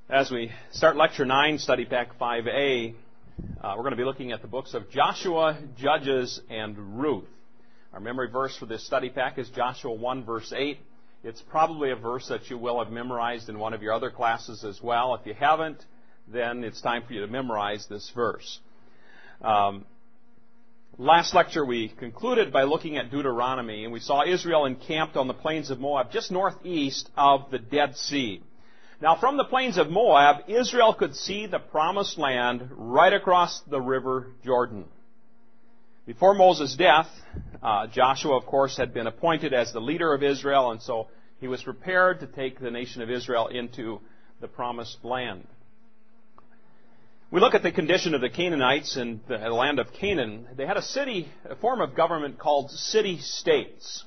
As we start Lecture 9, Study Pack 5A, we're going to be looking at the books of Joshua, Judges, and Ruth. Our memory verse for this study pack is Joshua 1, verse 8. It's probably a verse that you will have memorized in one of your other classes as well. If you haven't, then it's time for you to memorize this verse. Last lecture we concluded by looking at Deuteronomy, and we saw Israel encamped on the plains of Moab, just northeast of the Dead Sea. Now, from the plains of Moab, Israel could see the promised land right across the river Jordan. Before Moses' death, Joshua, of course, had been appointed as the leader of Israel, and so he was prepared to take the nation of Israel into the promised land. We look at the condition of the Canaanites in the land of Canaan. They had a form of government called city-states.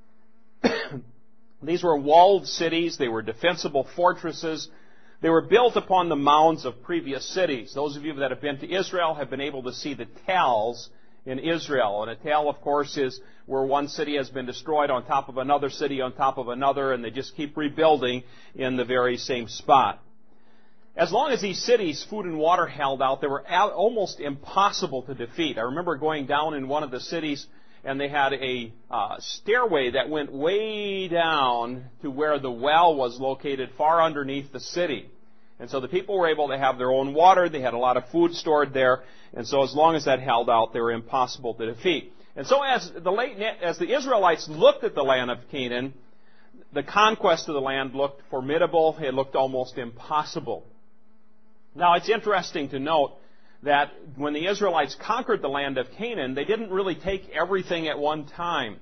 These were walled cities. They were defensible fortresses. They were built upon the mounds of previous cities. Those of you that have been to Israel have been able to see the tals in Israel. And a tal, of course, is where one city has been destroyed on top of another city on top of another, and they just keep rebuilding in the very same spot. As long as these cities, food and water held out, they were almost impossible to defeat. I remember going down in one of the cities, and they had a stairway that went way down to where the well was located far underneath the city. And so the people were able to have their own water. They had a lot of food stored there. And so as long as that held out, they were impossible to defeat. And so as the Israelites looked at the land of Canaan, the conquest of the land looked formidable. It looked almost impossible. Now, it's interesting to note that when the Israelites conquered the land of Canaan, they didn't really take everything at one time.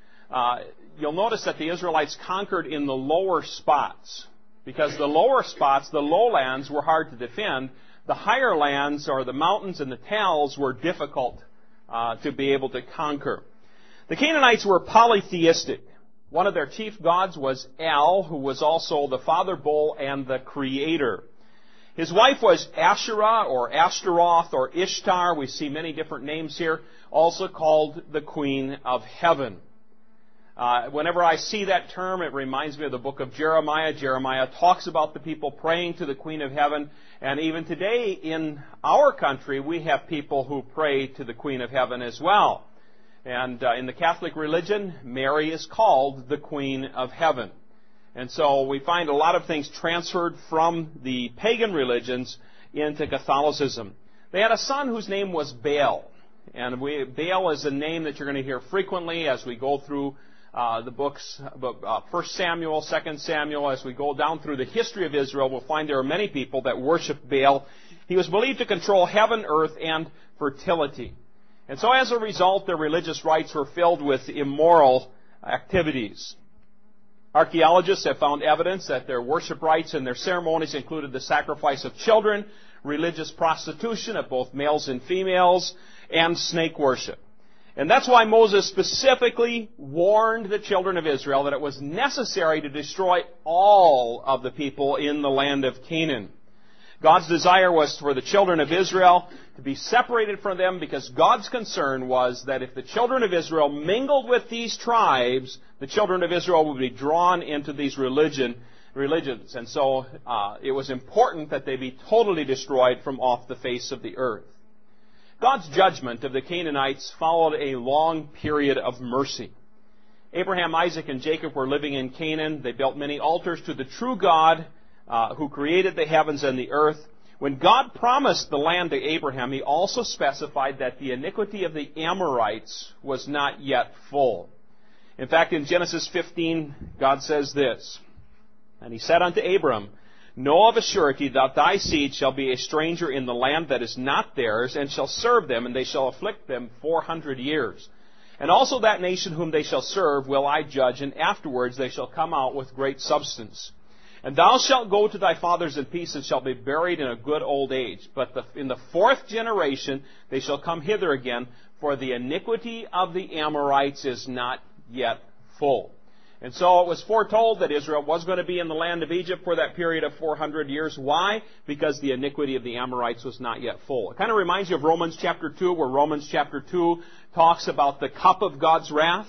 You'll notice that the Israelites conquered in the lower spots, because the lower spots, the lowlands, were hard to defend. The higher lands, or the mountains and the tals, were difficult to be able to conquer. The Canaanites were polytheistic. One of their chief gods was El, who was also the father bull and the creator. His wife was Asherah, or Ashtaroth, or Ishtar. We see many different names here, also called the Queen of Heaven. Whenever I see that term, it reminds me of the book of Jeremiah. Jeremiah talks about the people praying to the Queen of Heaven. And even today in our country, we have people who pray to the Queen of Heaven as well. And in the Catholic religion, Mary is called the Queen of Heaven. And so we find a lot of things transferred from the pagan religions into Catholicism. They had a son whose name was Baal. And Baal is a name that you're going to hear frequently as we go through the books, 1 Samuel, 2 Samuel. As we go down through the history of Israel, we'll find there are many people that worship Baal. He was believed to control heaven, earth, and fertility. And so as a result, their religious rites were filled with immoral activities. Archaeologists have found evidence that their worship rites and their ceremonies included the sacrifice of children, religious prostitution of both males and females, and snake worship. And that's why Moses specifically warned the children of Israel that it was necessary to destroy all of the people in the land of Canaan. God's desire was for the children of Israel to be separated from them, because God's concern was that if the children of Israel mingled with these tribes, the children of Israel would be drawn into these religions. And so it was important that they be totally destroyed from off the face of the earth. God's judgment of the Canaanites followed a long period of mercy. Abraham, Isaac, and Jacob were living in Canaan. They built many altars to the true God who created the heavens and the earth. When God promised the land to Abraham, He also specified that the iniquity of the Amorites was not yet full. In fact, in Genesis 15, God says this, "And He said unto Abram, Know of a surety that thy seed shall be a stranger in the land that is not theirs, and shall serve them, and they shall afflict them 400 years. And also that nation whom they shall serve will I judge, and afterwards they shall come out with great substance. And thou shalt go to thy fathers in peace, and shalt be buried in a good old age. But in the fourth generation they shall come hither again, for the iniquity of the Amorites is not yet full." And so it was foretold that Israel was going to be in the land of Egypt for that period of 400 years. Why? Because the iniquity of the Amorites was not yet full. It kind of reminds you of Romans chapter 2, where Romans chapter 2 talks about the cup of God's wrath.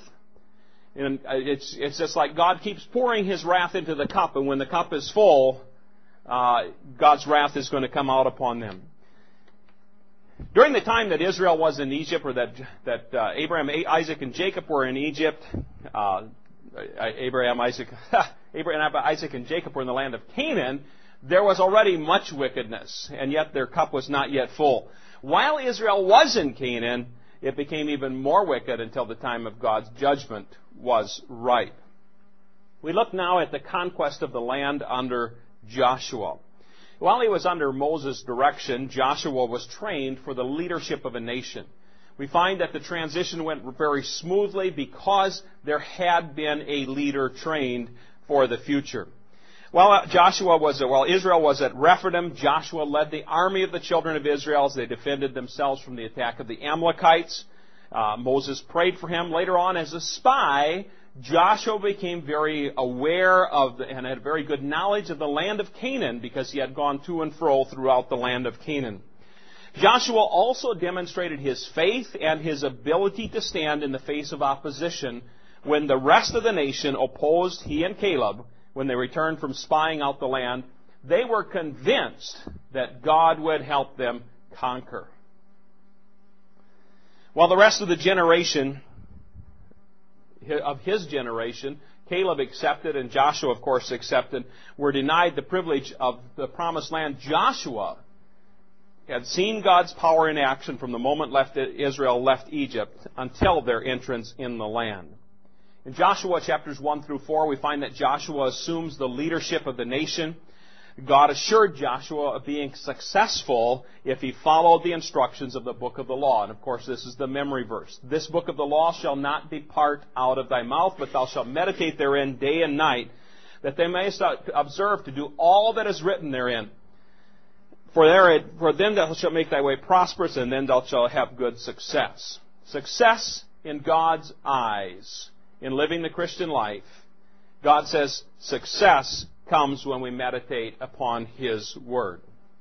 And it's just like God keeps pouring His wrath into the cup, and when the cup is full, God's wrath is going to come out upon them. During the time that Israel was in Egypt, or that Abraham, Isaac, and Jacob were in Egypt, Abraham, Isaac, and Jacob were in the land of Canaan, there was already much wickedness, and yet their cup was not yet full. While Israel was in Canaan, it became even more wicked until the time of God's judgment was ripe. We look now at the conquest of the land under Joshua. While he was under Moses' direction, Joshua was trained for the leadership of a nation. We find that the transition went very smoothly because there had been a leader trained for the future. While Israel was at Rephidim, Joshua led the army of the children of Israel as they defended themselves from the attack of the Amalekites. Moses prayed for him. Later on, as a spy, Joshua became very aware of and had very good knowledge of the land of Canaan because he had gone to and fro throughout the land of Canaan. Joshua also demonstrated his faith and his ability to stand in the face of opposition when the rest of the nation opposed he and Caleb. When they returned from spying out the land, they were convinced that God would help them conquer. While the rest of the generation, of his generation, Caleb accepted and Joshua, of course, accepted, were denied the privilege of the promised land. Joshua had seen God's power in action from the moment Israel left Egypt until their entrance in the land. In Joshua chapters 1 through 4, we find that Joshua assumes the leadership of the nation. God assured Joshua of being successful if he followed the instructions of the book of the law. And of course, this is the memory verse. This book of the law shall not depart out of thy mouth, but thou shalt meditate therein day and night, that they mayest observe to do all that is written therein. For then thou shalt make thy way prosperous, and then thou shalt have good success. Success in God's eyes. In living the Christian life, God says success comes when we meditate upon His Word.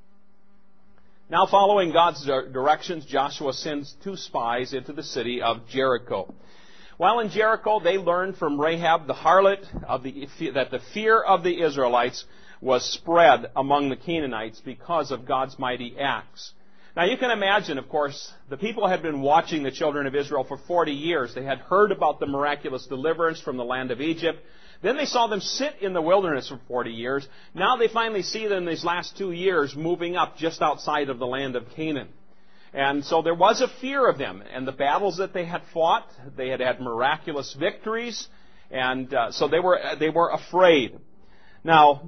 Now, following God's directions, Joshua sends 2 spies into the city of Jericho. While in Jericho, they learned from Rahab the harlot that the fear of the Israelites was spread among the Canaanites because of God's mighty acts. Now you can imagine, of course, the people had been watching the children of Israel for 40 years. They had heard about the miraculous deliverance from the land of Egypt. Then they saw them sit in the wilderness for 40 years. Now they finally see them in these last 2 years moving up just outside of the land of Canaan. And so there was a fear of them. And the battles that they had fought, they had had miraculous victories. And so they were afraid. Now,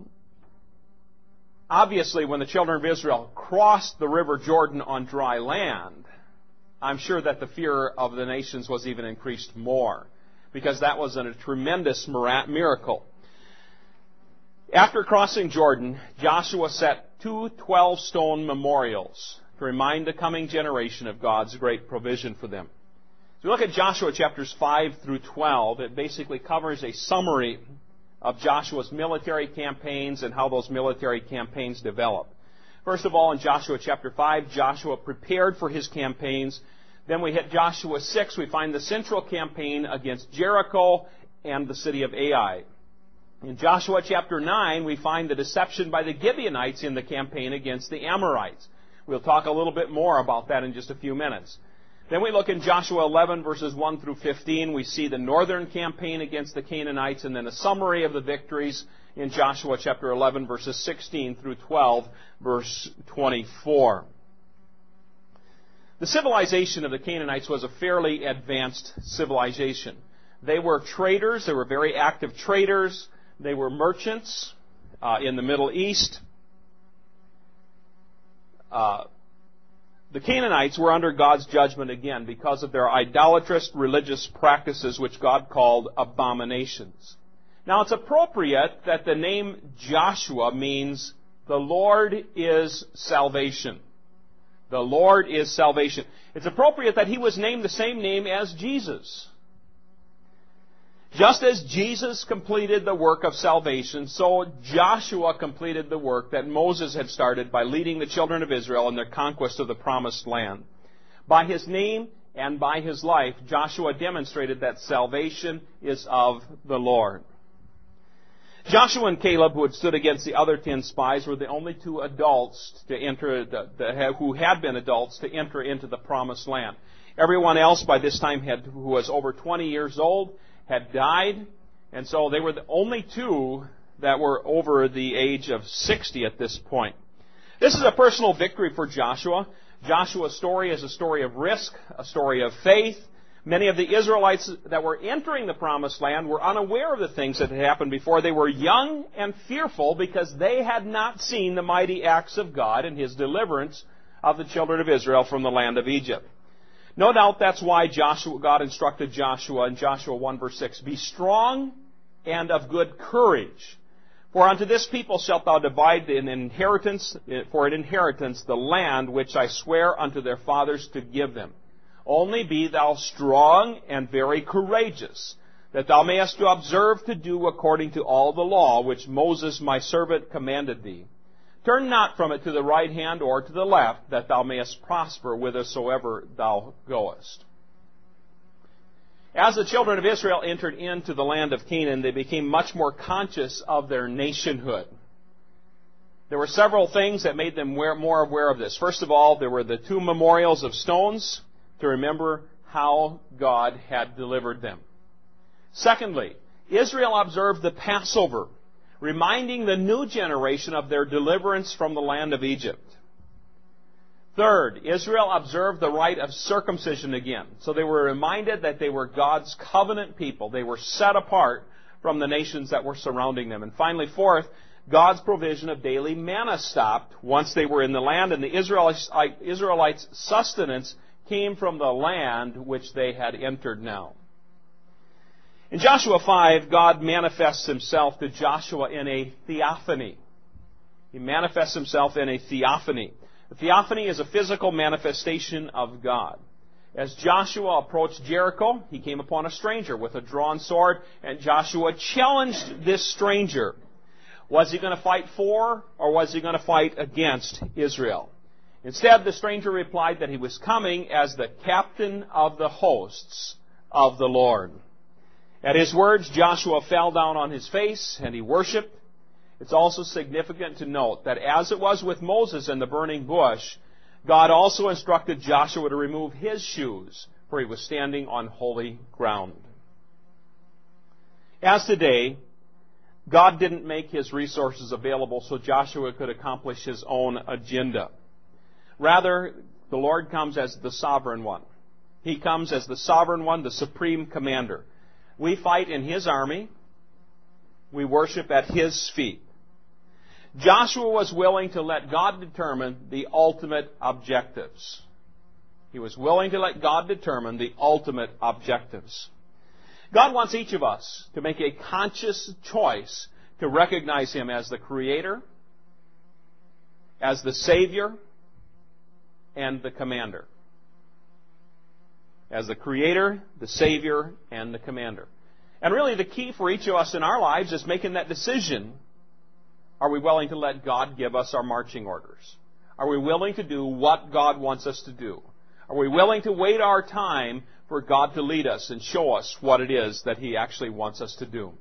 obviously, when the children of Israel crossed the river Jordan on dry land, I'm sure that the fear of the nations was even increased more, because that was a tremendous miracle. After crossing Jordan, Joshua set 2 12-stone memorials to remind the coming generation of God's great provision for them. So we look at Joshua chapters 5 through 12. It basically covers a summary of Joshua's military campaigns and how those military campaigns developed. First of all, in Joshua chapter 5, Joshua prepared for his campaigns. Then we hit Joshua 6, we find the central campaign against Jericho and the city of Ai. In Joshua chapter 9, we find the deception by the Gibeonites in the campaign against the Amorites. We'll talk a little bit more about that in just a few minutes. Then we look in Joshua 11, verses 1 through 15. We see the northern campaign against the Canaanites, and then a summary of the victories in Joshua chapter 11, verses 16 through 12, verse 24. The civilization of the Canaanites was a fairly advanced civilization. They were traders. They were very active traders. They were merchants in the Middle East. The Canaanites were under God's judgment again because of their idolatrous religious practices, which God called abominations. Now, it's appropriate that the name Joshua means the Lord is salvation. The Lord is salvation. It's appropriate that he was named the same name as Jesus. Just as Jesus completed the work of salvation, so Joshua completed the work that Moses had started by leading the children of Israel in their conquest of the promised land. By his name and by his life, Joshua demonstrated that salvation is of the Lord. Joshua and Caleb, who had stood against the other 10 spies, were the only two adults to enter, who had been adults to enter into the promised land. Everyone else by this time who was over 20 years old had died, and so they were the only two that were over the age of 60 at this point. This is a personal victory for Joshua. Joshua's story is a story of risk, a story of faith. Many of the Israelites that were entering the promised land were unaware of the things that had happened before. They were young and fearful because they had not seen the mighty acts of God and His deliverance of the children of Israel from the land of Egypt. No doubt that's why God instructed Joshua in Joshua 1 verse 6, "Be strong and of good courage. For unto this people shalt thou divide for an inheritance the land which I swear unto their fathers to give them. Only be thou strong and very courageous, that thou mayest observe to do according to all the law which Moses my servant commanded thee. Turn not from it to the right hand or to the left, that thou mayest prosper whithersoever thou goest." As the children of Israel entered into the land of Canaan, they became much more conscious of their nationhood. There were several things that made them more aware of this. First of all, there were the 2 memorials of stones to remember how God had delivered them. Secondly, Israel observed the Passover, reminding the new generation of their deliverance from the land of Egypt. Third, Israel observed the rite of circumcision again. So they were reminded that they were God's covenant people. They were set apart from the nations that were surrounding them. And finally, fourth, God's provision of daily manna stopped once they were in the land, and the Israelites' sustenance came from the land which they had entered now. In Joshua 5, God manifests Himself to Joshua in a theophany. He manifests Himself in a theophany. The theophany is a physical manifestation of God. As Joshua approached Jericho, he came upon a stranger with a drawn sword, and Joshua challenged this stranger. Was he going to fight for, or was he going to fight against Israel? Instead, the stranger replied that he was coming as the captain of the hosts of the Lord. At his words, Joshua fell down on his face, and he worshipped. It's also significant to note that as it was with Moses in the burning bush, God also instructed Joshua to remove his shoes, for he was standing on holy ground. As today, God didn't make His resources available so Joshua could accomplish his own agenda. Rather, the Lord comes as the sovereign one. He comes as the sovereign one, the supreme commander. We fight in His army. We worship at His feet. Joshua was willing to let God determine the ultimate objectives. He was willing to let God determine the ultimate objectives. God wants each of us to make a conscious choice to recognize Him as the Creator, as the Savior, and the Commander. As the Creator, the Savior, and the Commander. And really the key for each of us in our lives is making that decision. Are we willing to let God give us our marching orders? Are we willing to do what God wants us to do? Are we willing to wait our time for God to lead us and show us what it is that He actually wants us to do?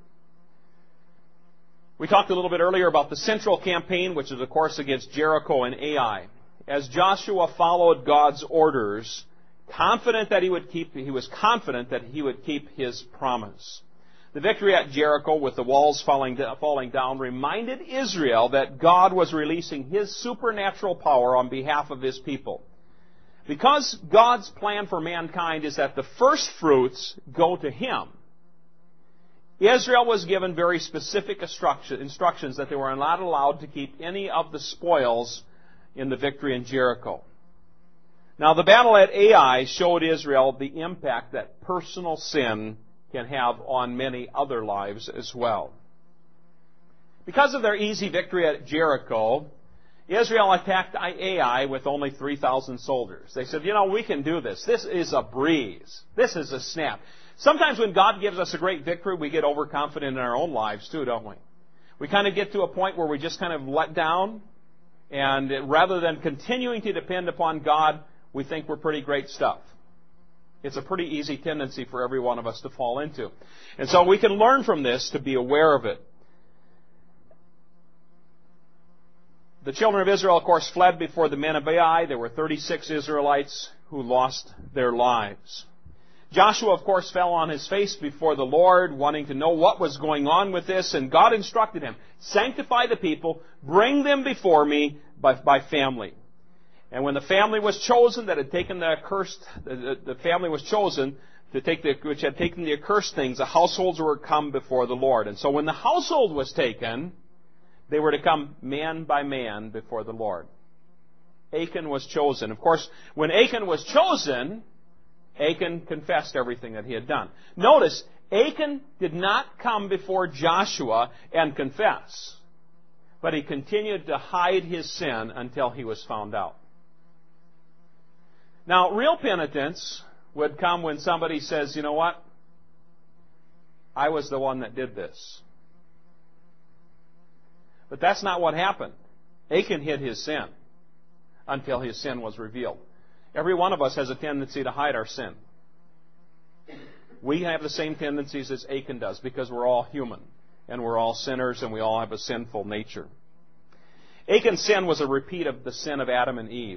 We talked a little bit earlier about the central campaign, which is, of course, against Jericho and Ai. As Joshua followed God's orders, he was confident that he would keep his promise. The victory at Jericho with the walls falling down reminded Israel that God was releasing His supernatural power on behalf of His people. Because God's plan for mankind is that the first fruits go to Him, Israel was given very specific instructions that they were not allowed to keep any of the spoils in the victory in Jericho. Now, the battle at Ai showed Israel the impact that personal sin can have on many other lives as well. Because of their easy victory at Jericho, Israel attacked Ai with only 3,000 soldiers. They said, we can do this. This is a breeze. This is a snap. Sometimes when God gives us a great victory, we get overconfident in our own lives too, don't we? We kind of get to a point where we just kind of let down, and rather than continuing to depend upon God, we think we're pretty great stuff. It's a pretty easy tendency for every one of us to fall into. And so we can learn from this to be aware of it. The children of Israel, of course, fled before the men of Ai. There were 36 Israelites who lost their lives. Joshua, of course, fell on his face before the Lord, wanting to know what was going on with this, and God instructed him, sanctify the people, bring them before me by family. And when the family was chosen that had taken the family was chosen to take which had taken the accursed things, the households were come before the Lord. And so when the household was taken, they were to come man by man before the Lord. Achan was chosen. Of course, when Achan was chosen, Achan confessed everything that he had done. Notice, Achan did not come before Joshua and confess, but he continued to hide his sin until he was found out. Now, real penitence would come when somebody says, you know what? I was the one that did this. But that's not what happened. Achan hid his sin until his sin was revealed. Every one of us has a tendency to hide our sin. We have the same tendencies as Achan does because we're all human and we're all sinners and we all have a sinful nature. Achan's sin was a repeat of the sin of Adam and Eve.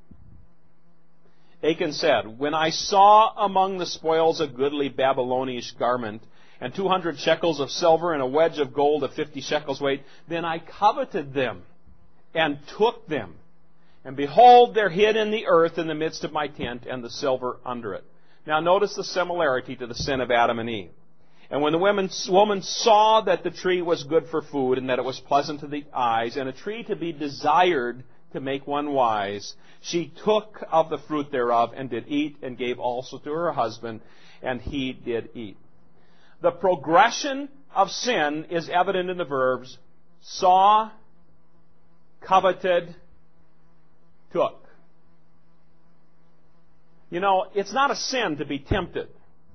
Achan said, when I saw among the spoils a goodly Babylonish garment, and 200 shekels of silver, and a wedge of gold of 50 shekels weight, then I coveted them, and took them. And behold, they're hid in the earth in the midst of my tent, and the silver under it. Now notice the similarity to the sin of Adam and Eve. And when the woman saw that the tree was good for food, and that it was pleasant to the eyes, and a tree to be desired to make one wise, she took of the fruit thereof, and did eat, and gave also to her husband, and he did eat. The progression of sin is evident in the verbs saw, coveted, took. You know, it's not a sin to be tempted.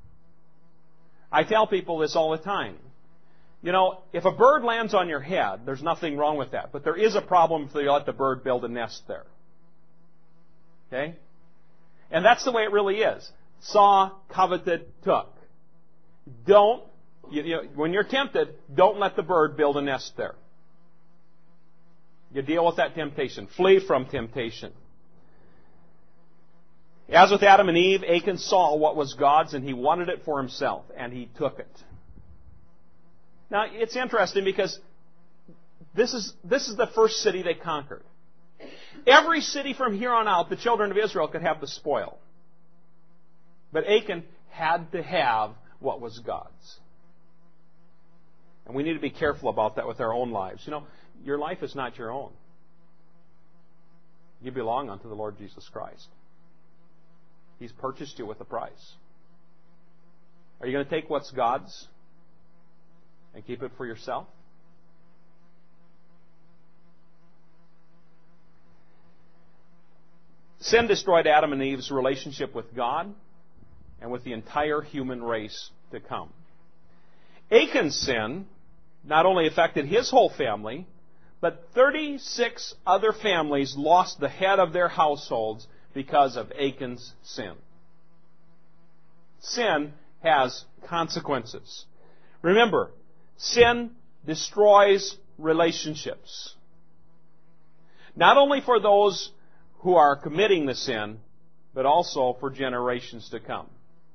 I tell people this all the time. You know, if a bird lands on your head, there's nothing wrong with that. But there is a problem if you let the bird build a nest there. Okay? And that's the way it really is. Saw, coveted, took. When you're tempted, don't let the bird build a nest there. You deal with that temptation. Flee from temptation. As with Adam and Eve, Achan saw what was God's and he wanted it for himself, and he took it. Now, it's interesting because this is the first city they conquered. Every city from here on out, the children of Israel could have the spoil. But Achan had to have what was God's. And we need to be careful about that with our own lives. You know, your life is not your own. You belong unto the Lord Jesus Christ. He's purchased you with a price. Are you going to take what's God's and keep it for yourself? Sin destroyed Adam and Eve's relationship with God and with the entire human race to come. Achan's sin not only affected his whole family, but 36 other families lost the head of their households because of Achan's sin. Sin has consequences. Remember, sin destroys relationships. Not only for those who are committing the sin, but also for generations to come.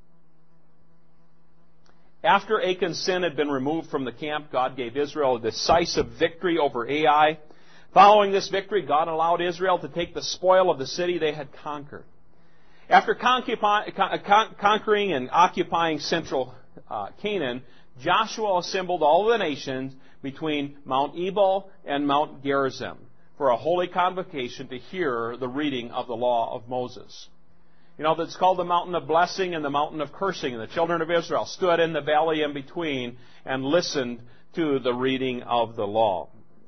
After Achan's sin had been removed from the camp, God gave Israel a decisive victory over Ai. Following this victory, God allowed Israel to take the spoil of the city they had conquered. After conquering and occupying central Canaan, Joshua assembled all the nations between Mount Ebal and Mount Gerizim for a holy convocation to hear the reading of the law of Moses. You know, it's called the mountain of blessing and the mountain of cursing. And the children of Israel stood in the valley in between and listened to the reading of the law.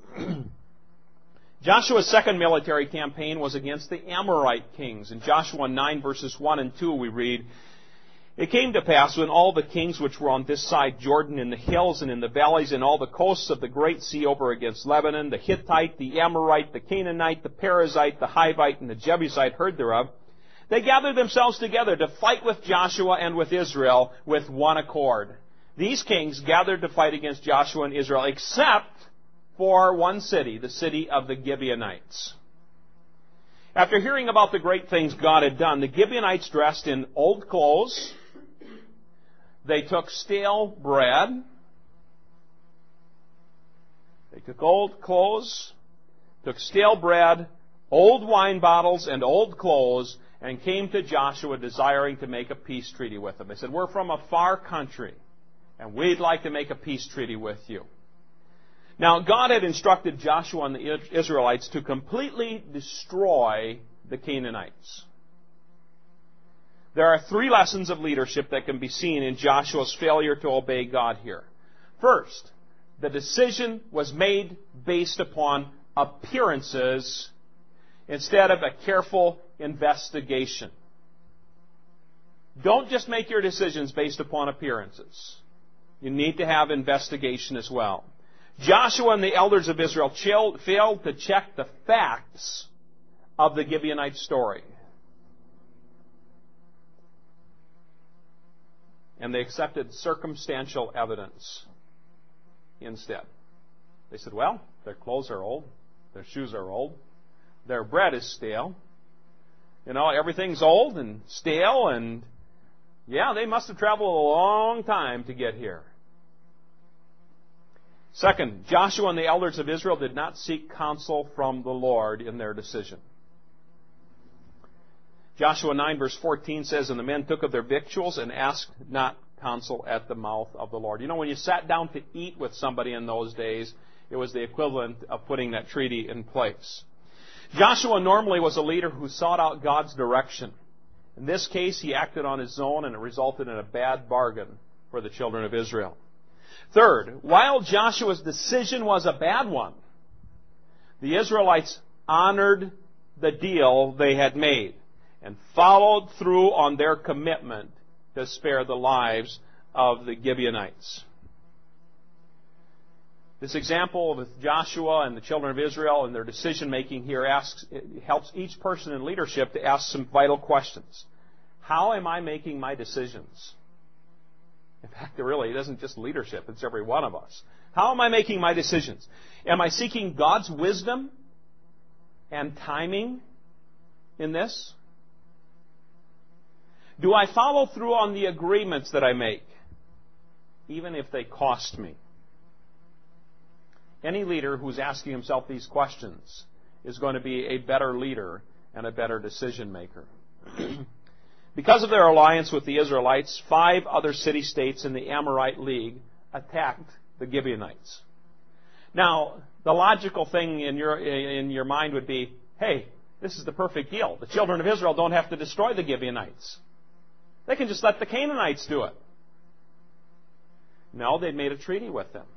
Joshua's second military campaign was against the Amorite kings. In Joshua 9 verses 1 and 2 we read, It came to pass when all the kings which were on this side Jordan, in the hills and in the valleys, and all the coasts of the great sea over against Lebanon, the Hittite, the Amorite, the Canaanite, the Perizzite, the Hivite, and the Jebusite heard thereof, they gathered themselves together to fight with Joshua and with Israel with one accord. These kings gathered to fight against Joshua and Israel, except for one city, the city of the Gibeonites. After hearing about the great things God had done, the Gibeonites dressed in old clothes. They took stale bread. They took old clothes, took stale bread, old wine bottles, and old clothes, and came to Joshua desiring to make a peace treaty with him. They said, "We're from a far country, and we'd like to make a peace treaty with you." Now, God had instructed Joshua and the Israelites to completely destroy the Canaanites. There are 3 lessons of leadership that can be seen in Joshua's failure to obey God here. First, the decision was made based upon appearances instead of a careful investigation. Don't just make your decisions based upon appearances. You need to have investigation as well. Joshua and the elders of Israel failed to check the facts of the Gibeonite story. And they accepted circumstantial evidence instead. They said, well, their clothes are old, their shoes are old, their bread is stale. Everything's old and stale, and they must have traveled a long time to get here. Second, Joshua and the elders of Israel did not seek counsel from the Lord in their decision. Joshua 9 verse 14 says, "And the men took of their victuals and asked not counsel at the mouth of the Lord." When you sat down to eat with somebody in those days, it was the equivalent of putting that treaty in place. Joshua normally was a leader who sought out God's direction. In this case, he acted on his own, and it resulted in a bad bargain for the children of Israel. Third, while Joshua's decision was a bad one, the Israelites honored the deal they had made and followed through on their commitment to spare the lives of the Gibeonites. This example with Joshua and the children of Israel and their decision-making here helps each person in leadership to ask some vital questions. How am I making my decisions? In fact, it isn't just leadership, it's every one of us. How am I making my decisions? Am I seeking God's wisdom and timing in this? Do I follow through on the agreements that I make, even if they cost me? Any leader who's asking himself these questions is going to be a better leader and a better decision maker. Because of their alliance with the Israelites, 5 other city-states in the Amorite League attacked the Gibeonites. Now, the logical thing in your mind would be, hey, this is the perfect deal. The children of Israel don't have to destroy the Gibeonites. They can just let the Canaanites do it. No, they'd made a treaty with them.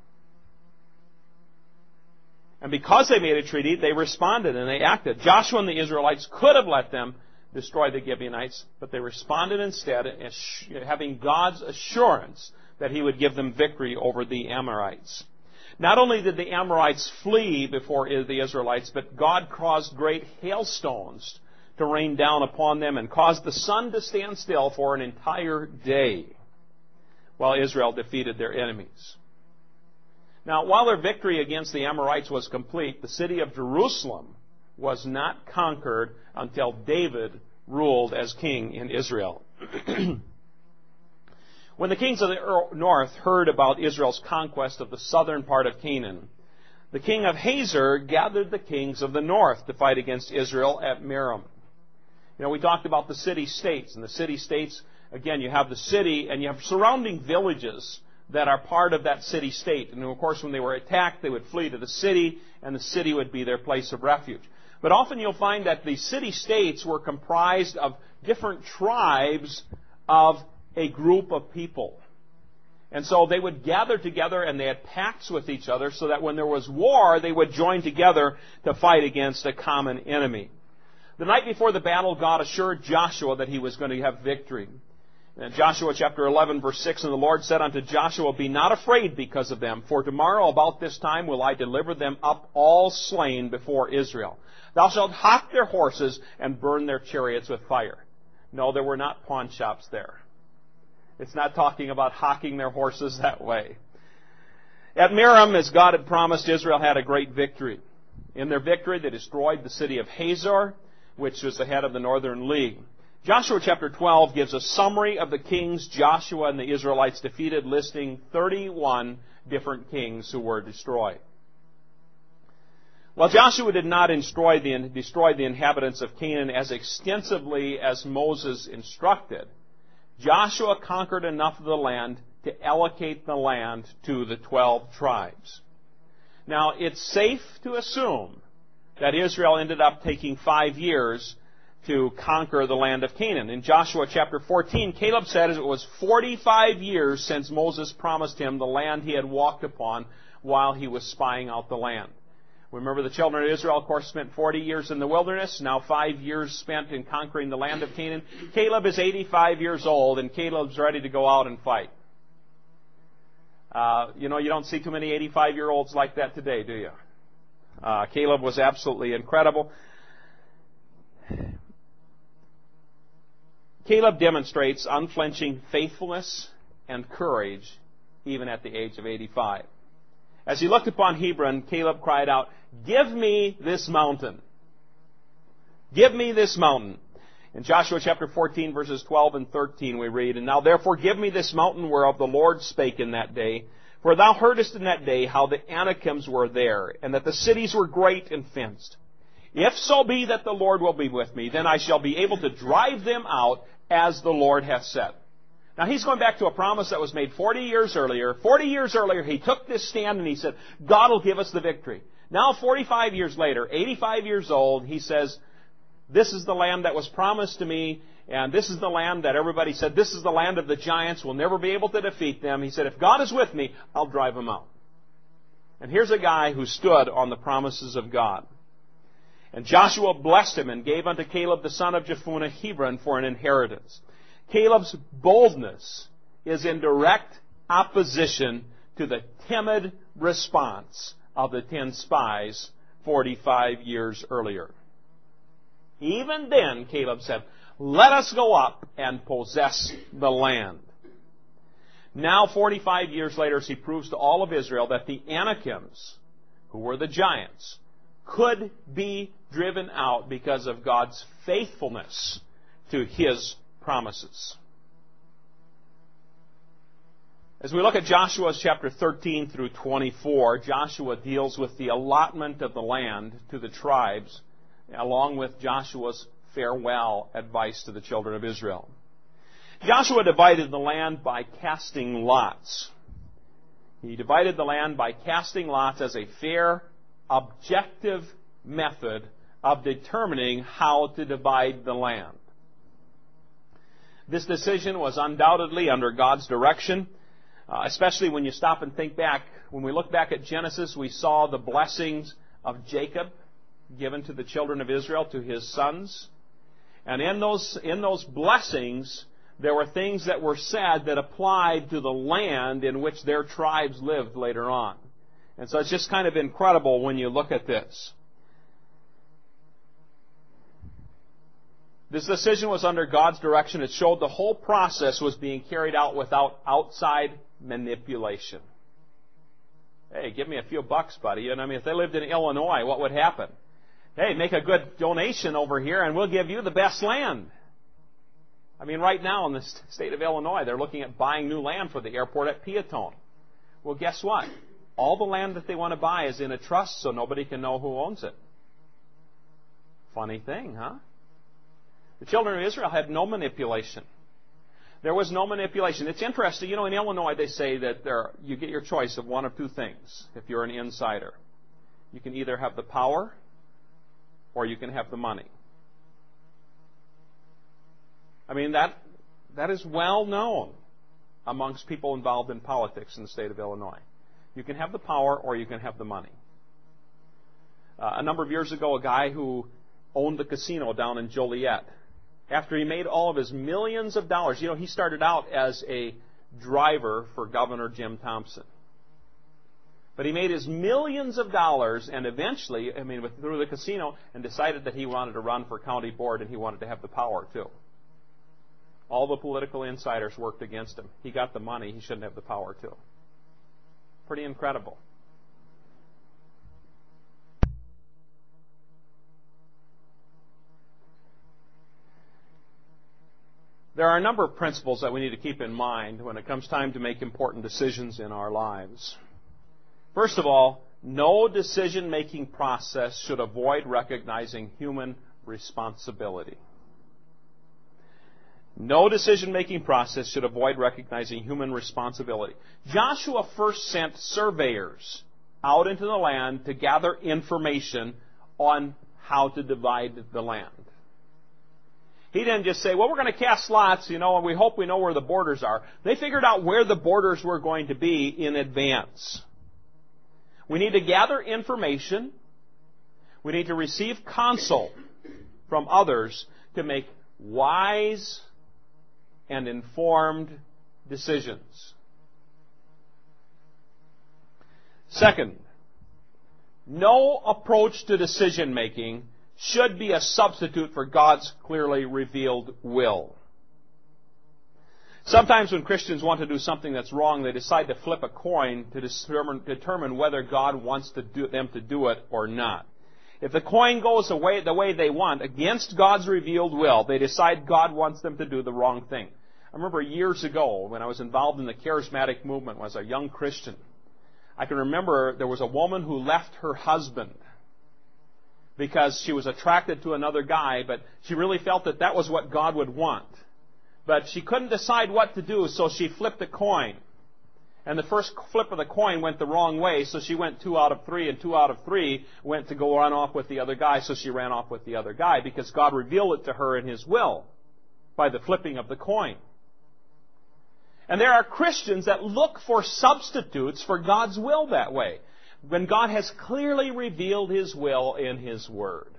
And because they made a treaty, they responded and they acted. Joshua and the Israelites could have let them destroy the Gibeonites, but they responded instead, having God's assurance that He would give them victory over the Amorites. Not only did the Amorites flee before the Israelites, but God caused great hailstones to rain down upon them and caused the sun to stand still for an entire day while Israel defeated their enemies. Now, while their victory against the Amorites was complete, the city of Jerusalem was not conquered until David ruled as king in Israel. When the kings of the north heard about Israel's conquest of the southern part of Canaan, the king of Hazor gathered the kings of the north to fight against Israel at Merom. We talked about the city-states, and the city-states, again, you have the city and you have surrounding villages that are part of that city-state. And of course, when they were attacked, they would flee to the city, and the city would be their place of refuge. But often you'll find that the city-states were comprised of different tribes of a group of people. And so they would gather together and they had pacts with each other so that when there was war, they would join together to fight against a common enemy. The night before the battle, God assured Joshua that he was going to have victory. In Joshua chapter 11, verse 6, "And the Lord said unto Joshua, Be not afraid because of them, for tomorrow about this time will I deliver them up all slain before Israel. Thou shalt hock their horses and burn their chariots with fire." No, there were not pawn shops there. It's not talking about hocking their horses that way. At Merom, as God had promised, Israel had a great victory. In their victory, they destroyed the city of Hazor, which was the head of the Northern League. Joshua chapter 12 gives a summary of the kings Joshua and the Israelites defeated, listing 31 different kings who were destroyed. While Joshua did not destroy the inhabitants of Canaan as extensively as Moses instructed, Joshua conquered enough of the land to allocate the land to the 12 tribes. Now, it's safe to assume that Israel ended up taking 5 years to conquer the land of Canaan. In Joshua chapter 14, Caleb said it was 45 years since Moses promised him the land he had walked upon while he was spying out the land. Remember, the children of Israel, of course, spent 40 years in the wilderness, now 5 years spent in conquering the land of Canaan. Caleb is 85 years old, and Caleb's ready to go out and fight. You don't see too many 85-year-olds like that today, do you? Caleb was absolutely incredible. Caleb demonstrates unflinching faithfulness and courage even at the age of 85. As he looked upon Hebron, Caleb cried out, "Give me this mountain. Give me this mountain." In Joshua chapter 14, verses 12 and 13, we read, "And now therefore give me this mountain whereof the Lord spake in that day. For thou heardest in that day how the Anakims were there, and that the cities were great and fenced. If so be that the Lord will be with me, then I shall be able to drive them out as the Lord hath said." Now he's going back to a promise that was made 40 years earlier. 40 years earlier, he took this stand and he said, God will give us the victory. Now 45 years later, 85 years old, he says, this is the land that was promised to me, and this is the land that everybody said, this is the land of the giants, we'll never be able to defeat them. He said, if God is with me, I'll drive them out. And here's a guy who stood on the promises of God. And Joshua blessed him and gave unto Caleb the son of Jephunneh Hebron for an inheritance. Caleb's boldness is in direct opposition to the timid response of the 10 spies 45 years earlier. Even then, Caleb said, let us go up and possess the land. Now, 45 years later, he proves to all of Israel that the Anakims, who were the giants, could be driven out because of God's faithfulness to His promises. As we look at Joshua chapter 13 through 24, Joshua deals with the allotment of the land to the tribes, along with Joshua's farewell advice to the children of Israel. Joshua divided the land by casting lots. He divided the land by casting lots as a fair, objective method of determining how to divide the land. This decision was undoubtedly under God's direction, especially when you stop and think back. When we look back at Genesis, we saw the blessings of Jacob given to the children of Israel, to his sons. And in those blessings, there were things that were said that applied to the land in which their tribes lived later on. And so it's just kind of incredible when you look at this. This decision was under God's direction. It showed the whole process was being carried out without outside manipulation. Hey, give me a few bucks, buddy. And I mean, if they lived in Illinois, what would happen? Hey, make a good donation over here and we'll give you the best land. I mean, right now in the state of Illinois, they're looking at buying new land for the airport at Peatone. Well, guess what? All the land that they want to buy is in a trust so nobody can know who owns it. Funny thing, huh? The children of Israel had no manipulation. There was no manipulation. It's interesting. You know, in Illinois, they say that you get your choice of one of two things if you're an insider. You can either have the power or you can have the money. I mean, that is well known amongst people involved in politics in the state of Illinois. You can have the power or you can have the money. A number of years ago, a guy who owned the casino down in Joliet, after he made all of his millions of dollars, you know, he started out as a driver for Governor Jim Thompson. But he made his millions of dollars and eventually, through the casino, and decided that he wanted to run for county board and he wanted to have the power too. All the political insiders worked against him. He got the money, he shouldn't have the power too. Pretty incredible. There are a number of principles that we need to keep in mind when it comes time to make important decisions in our lives. First of all, no decision-making process should avoid recognizing human responsibility. No decision-making process should avoid recognizing human responsibility. Joshua first sent surveyors out into the land to gather information on how to divide the land. He didn't just say, well, we're going to cast lots, and we hope we know where the borders are. They figured out where the borders were going to be in advance. We need to gather information. We need to receive counsel from others to make wise and informed decisions. Second, no approach to decision-making should be a substitute for God's clearly revealed will. Sometimes when Christians want to do something that's wrong, they decide to flip a coin to determine whether God wants them to do it or not. If the coin goes the way they want, against God's revealed will, they decide God wants them to do the wrong thing. I remember years ago when I was involved in the charismatic movement as a young Christian, I can remember there was a woman who left her husband because she was attracted to another guy, but she really felt that was what God would want. But she couldn't decide what to do, so she flipped a coin. And the first flip of the coin went the wrong way, so she went 2 out of 3, and 2 out of 3 went to go run off with the other guy, so she ran off with the other guy, because God revealed it to her in His will by the flipping of the coin. And there are Christians that look for substitutes for God's will that way, when God has clearly revealed His will in His Word.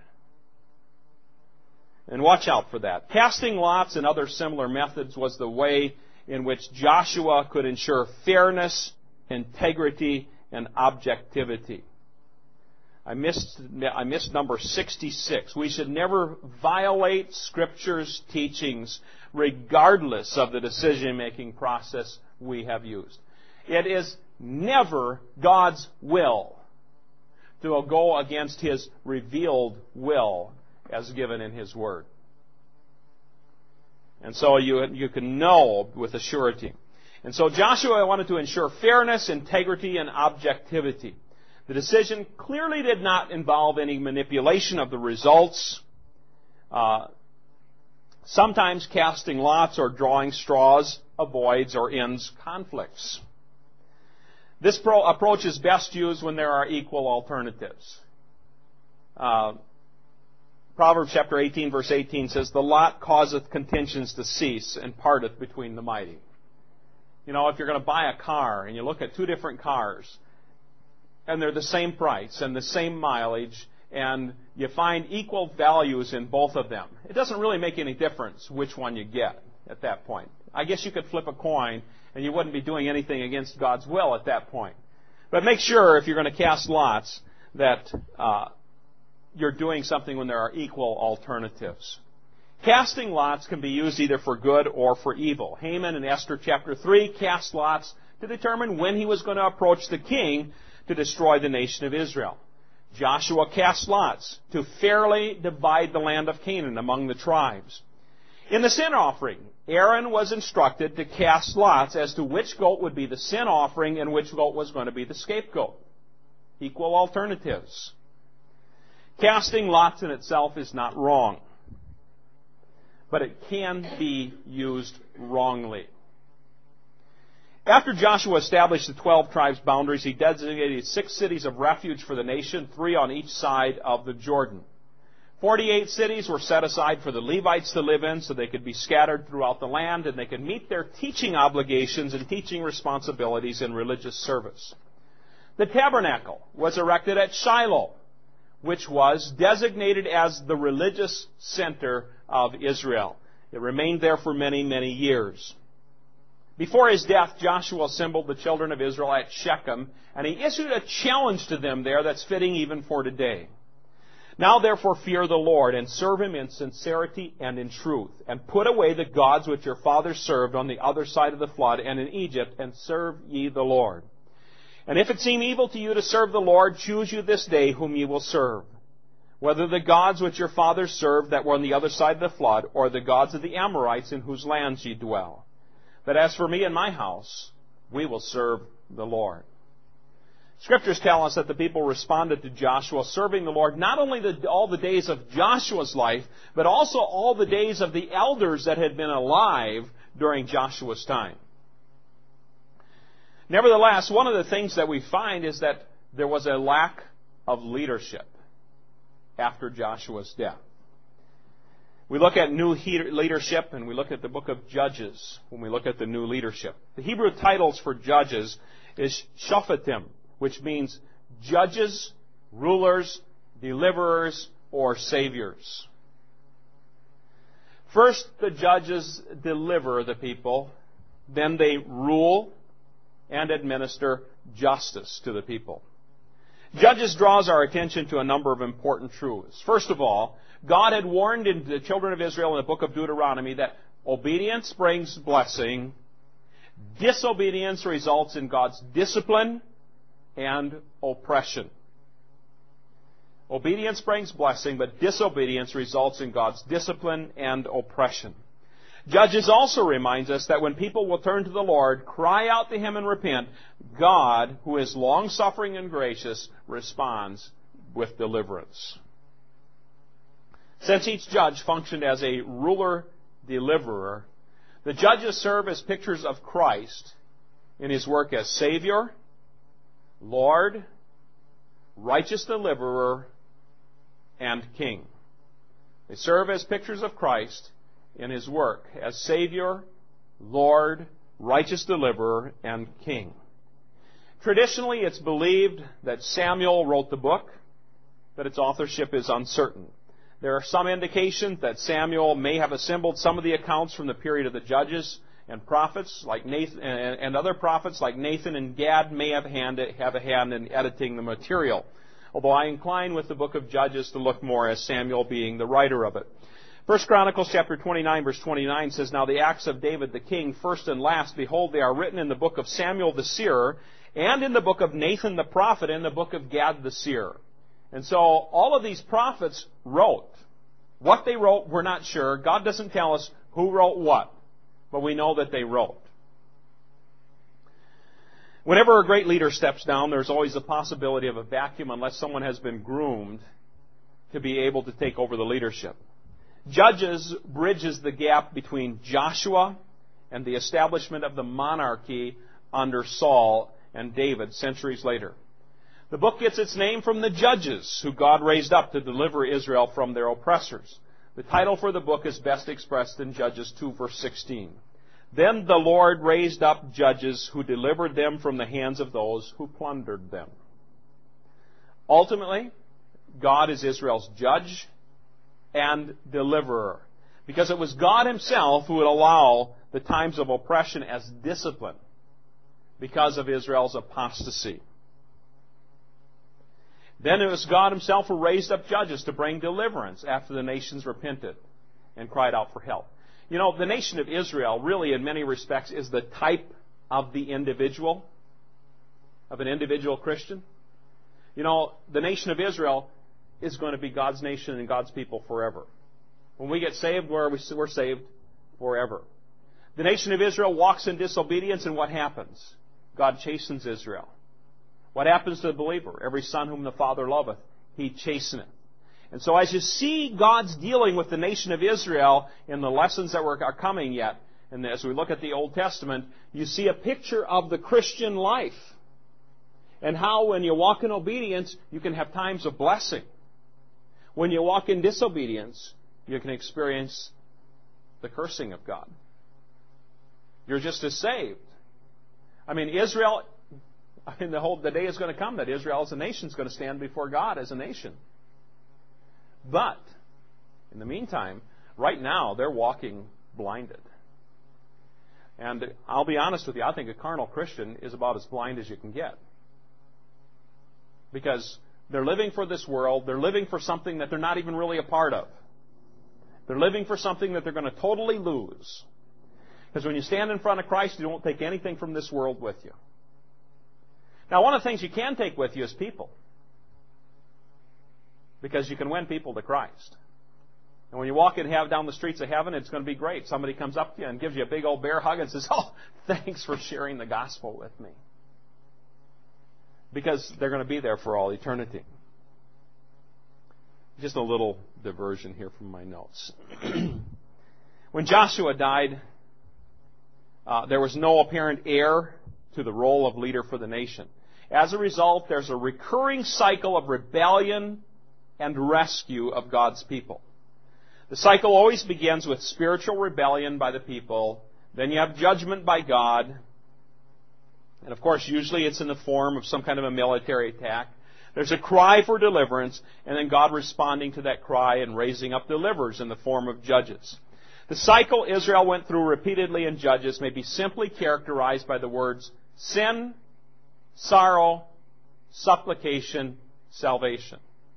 And watch out for that. Casting lots and other similar methods was the way in which Joshua could ensure fairness, integrity, and objectivity. I missed number 66. We should never violate Scripture's teachings regardless of the decision-making process we have used. It is never God's will to go against His revealed will as given in His Word. And so you can know with a surety. And so Joshua wanted to ensure fairness, integrity, and objectivity. The decision clearly did not involve any manipulation of the results. Sometimes casting lots or drawing straws avoids or ends conflicts. This approach is best used when there are equal alternatives. Proverbs chapter 18, verse 18 says, "The lot causeth contentions to cease, and parteth between the mighty." If you're going to buy a car, and you look at 2 different cars, and they're the same price, and the same mileage, and you find equal values in both of them, it doesn't really make any difference which one you get at that point. I guess you could flip a coin, and you wouldn't be doing anything against God's will at that point. But make sure, if you're going to cast lots, that you're doing something when there are equal alternatives. Casting lots can be used either for good or for evil. Haman in Esther chapter 3 cast lots to determine when he was going to approach the king to destroy the nation of Israel. Joshua cast lots to fairly divide the land of Canaan among the tribes. In the sin offering, Aaron was instructed to cast lots as to which goat would be the sin offering and which goat was going to be the scapegoat. Equal alternatives. Casting lots in itself is not wrong, but it can be used wrongly. After Joshua established the 12 tribes' boundaries, he designated 6 cities of refuge for the nation, 3 on each side of the Jordan. 48 cities were set aside for the Levites to live in so they could be scattered throughout the land and they could meet their teaching obligations and teaching responsibilities in religious service. The tabernacle was erected at Shiloh, which was designated as the religious center of Israel. It remained there for many, many years. Before his death, Joshua assembled the children of Israel at Shechem, and he issued a challenge to them there that's fitting even for today. "Now therefore fear the Lord, and serve Him in sincerity and in truth, and put away the gods which your fathers served on the other side of the flood and in Egypt, and serve ye the Lord. And if it seem evil to you to serve the Lord, choose you this day whom ye will serve, whether the gods which your fathers served that were on the other side of the flood, or the gods of the Amorites in whose lands ye dwell. But as for me and my house, we will serve the Lord. Scriptures tell us that the people responded to Joshua serving the Lord not only all the days of Joshua's life, but also all the days of the elders that had been alive during Joshua's time. Nevertheless, one of the things that we find is that there was a lack of leadership after Joshua's death. We look at new leadership, and we look at the book of Judges when we look at the new leadership. The Hebrew titles for judges is Shophatim, which means judges, rulers, deliverers, or saviors. First, the judges deliver the people. Then they rule and administer justice to the people. Judges draws our attention to a number of important truths. First of all, God had warned the children of Israel in the book of Deuteronomy that obedience brings blessing, disobedience results in God's discipline and oppression. Obedience brings blessing, but disobedience results in God's discipline and oppression. Judges also reminds us that when people will turn to the Lord, cry out to Him and repent, God, who is long-suffering and gracious, responds with deliverance. Since each judge functioned as a ruler-deliverer, the judges serve as pictures of Christ in His work as Savior, Lord, righteous deliverer, and King. They serve as pictures of Christ in His work as Savior, Lord, righteous deliverer, and King. Traditionally, it's believed that Samuel wrote the book, but its authorship is uncertain. There are some indications that Samuel may have assembled some of the accounts from the period of the judges and prophets, like Nathan, and other prophets like Nathan and Gad may have a hand in editing the material. Although I incline with the book of Judges to look more as Samuel being the writer of it. 1 Chronicles chapter 29, verse 29 says, Now the acts of David the king, first and last, behold, they are written in the book of Samuel the seer, and in the book of Nathan the prophet, and in the book of Gad the seer. And so all of these prophets wrote. What they wrote, we're not sure. God doesn't tell us who wrote what, but we know that they wrote. Whenever a great leader steps down, there's always the possibility of a vacuum unless someone has been groomed to be able to take over the leadership. Judges bridges the gap between Joshua and the establishment of the monarchy under Saul and David centuries later. The book gets its name from the judges who God raised up to deliver Israel from their oppressors. The title for the book is best expressed in Judges 2, verse 16. Then the Lord raised up judges who delivered them from the hands of those who plundered them. Ultimately, God is Israel's judge and deliverer, because it was God Himself who would allow the times of oppression as discipline because of Israel's apostasy. Then it was God Himself who raised up judges to bring deliverance after the nations repented and cried out for help. You know, the nation of Israel really in many respects is the type of the individual, of an individual Christian. You know, the nation of Israel is going to be God's nation and God's people forever. When we get saved, we're saved forever. The nation of Israel walks in disobedience, and what happens? God chastens Israel. What happens to the believer? Every son whom the Father loveth, He chasteneth. And so as you see God's dealing with the nation of Israel in the lessons that are coming yet, and as we look at the Old Testament, you see a picture of the Christian life and how when you walk in obedience, you can have times of blessing. When you walk in disobedience, you can experience the cursing of God. You're just as saved. I mean, the day is going to come that Israel as a nation is going to stand before God as a nation. But, in the meantime, right now, they're walking blinded. And I'll be honest with you, I think a carnal Christian is about as blind as you can get. Because they're living for this world. They're living for something that they're not even really a part of. They're living for something that they're going to totally lose. Because when you stand in front of Christ, you don't take anything from this world with you. Now, one of the things you can take with you is people. Because you can win people to Christ. And when you walk and have down the streets of heaven, it's going to be great. Somebody comes up to you and gives you a big old bear hug and says, "Oh, thanks for sharing the gospel with me." Because they're going to be there for all eternity. Just a little diversion here from my notes. When Joshua died, there was no apparent heir to the role of leader for the nation. As a result, there's a recurring cycle of rebellion and rescue of God's people. The cycle always begins with spiritual rebellion by the people. Then you have judgment by God. And of course, usually it's in the form of some kind of a military attack. There's a cry for deliverance, and then God responding to that cry and raising up deliverers in the form of judges. The cycle Israel went through repeatedly in Judges may be simply characterized by the words sin, sorrow, supplication, salvation.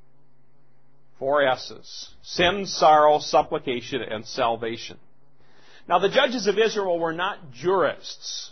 4 S's. Sin, sorrow, supplication, and salvation. Now, the judges of Israel were not jurists,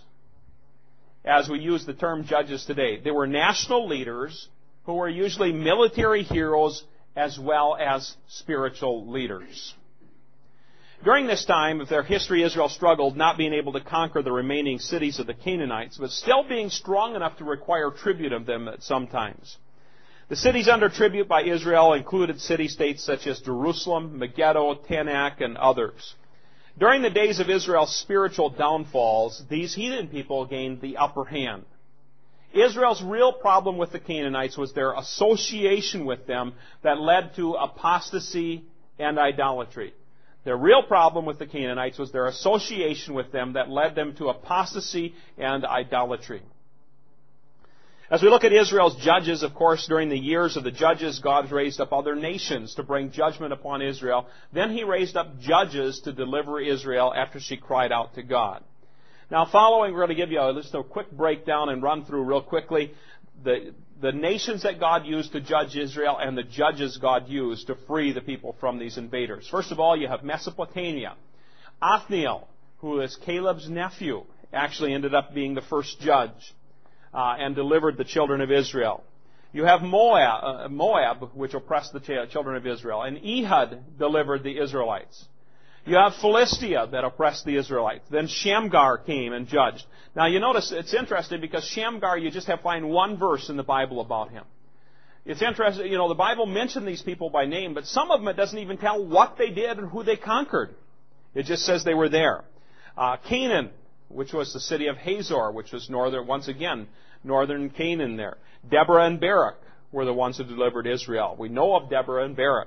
as we use the term judges today. They were national leaders who were usually military heroes as well as spiritual leaders. During this time of their history, Israel struggled not being able to conquer the remaining cities of the Canaanites, but still being strong enough to require tribute of them at some times. The cities under tribute by Israel included city-states such as Jerusalem, Megiddo, Tanakh, and others. During the days of Israel's spiritual downfalls, these heathen people gained the upper hand. Israel's real problem with the Canaanites was their association with them that led to apostasy and idolatry. Their real problem with the Canaanites was their association with them that led them to apostasy and idolatry. As we look at Israel's judges, of course, during the years of the judges, God raised up other nations to bring judgment upon Israel. Then He raised up judges to deliver Israel after she cried out to God. Now, following, we're going to give you just a quick breakdown and run through real quickly the nations that God used to judge Israel and the judges God used to free the people from these invaders. First of all, you have Mesopotamia. Othniel, who is Caleb's nephew, actually ended up being the first judge and delivered the children of Israel. You have Moab, which oppressed the children of Israel, and Ehud delivered the Israelites. You have Philistia that oppressed the Israelites. Then Shamgar came and judged. Now you notice it's interesting because Shamgar, you just have to find one verse in the Bible about him. It's interesting, the Bible mentioned these people by name, but some of them it doesn't even tell what they did and who they conquered. It just says they were there. Canaan, which was the city of Hazor, which was northern Canaan there. Deborah and Barak were the ones who delivered Israel. We know of Deborah and Barak.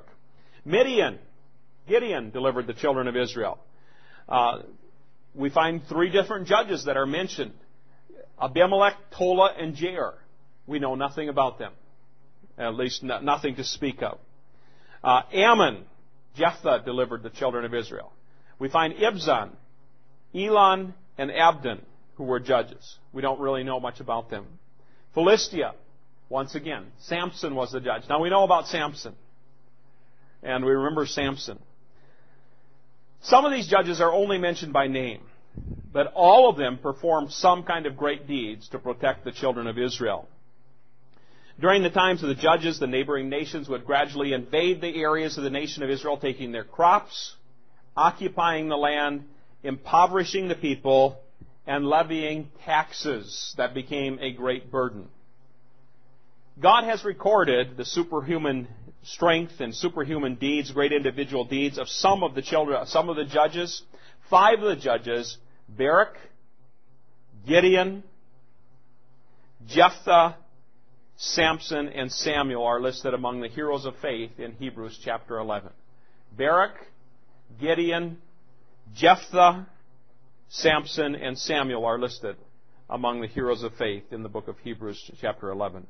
Gideon delivered the children of Israel. We find 3 different judges that are mentioned. Abimelech, Tola, and Jair. We know nothing about them. At least nothing to speak of. Ammon, Jephthah delivered the children of Israel. We find Ibzan, Elon, and Abdon, who were judges. We don't really know much about them. Philistia, once again. Samson was the judge. Now we know about Samson. And we remember Samson. Some of these judges are only mentioned by name, but all of them performed some kind of great deeds to protect the children of Israel. During the times of the judges, the neighboring nations would gradually invade the areas of the nation of Israel, taking their crops, occupying the land, impoverishing the people, and levying taxes that became a great burden. God has recorded the superhuman strength and superhuman deeds, great individual deeds of some of the judges. 5 of the judges, Barak, Gideon, Jephthah, Samson, and Samuel are listed among the heroes of faith in Hebrews chapter 11. Barak, Gideon, Jephthah, Samson, and Samuel are listed among the heroes of faith in the book of Hebrews chapter 11.